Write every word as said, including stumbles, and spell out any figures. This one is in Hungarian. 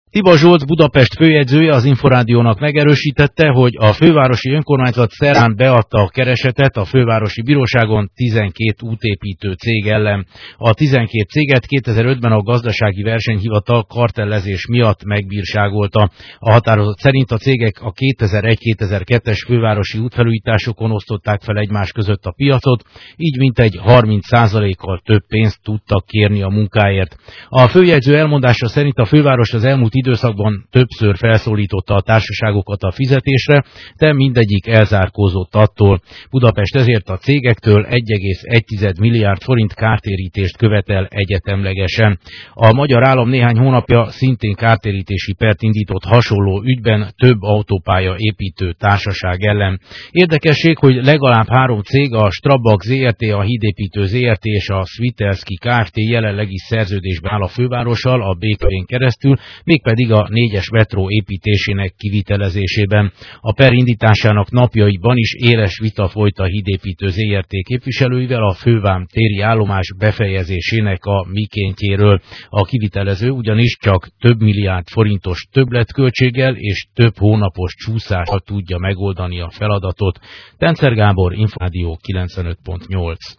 Tiba Zsolt, Budapest főjegyzője az Inforádiónak megerősítette, hogy a fővárosi önkormányzat szerdán beadta a keresetet a fővárosi bíróságon tizenkét útépítő cég ellen. A tizenkét céget kétezer-ötben a gazdasági versenyhivatal kartellezés miatt megbírságolta. A határozat szerint a cégek a kétezer-egy-kétezer-kettes fővárosi útfelújításokon osztották fel egymás között a piacot, így mintegy harminc százalékkal több pénzt tudtak kérni a munkáért. A főjegyző elmondása szerint a főváros az elmúlt időszakban többször felszólította a társaságokat a fizetésre, de mindegyik elzárkózott attól. Budapest ezért a cégektől egy egész egy milliárd forint kártérítést követel egyetemlegesen. A magyar állam néhány hónapja szintén kártérítési pert indított hasonló ügyben több autópálya építő társaság ellen. Érdekesség, hogy legalább három cég, a Strabag zé er té, a Hídépítő zé er té és a Svitelski Kft. Jelenleg is szerződésben áll a fővárossal a bé ká vén keresztül, mégpedig a négyes metró építésének kivitelezésében. A per indításának napjaiban is éles vita folyt a Hídépítő zé er té képviselőivel a fővám téri állomás befejezésének a mikéntjéről. A kivitelező ugyanis csak több milliárd forintos többletköltséggel és több hónapos csúszással tudja megoldani a feladatot. Tencer Gábor, Inforádió kilencvenöt pont nyolc.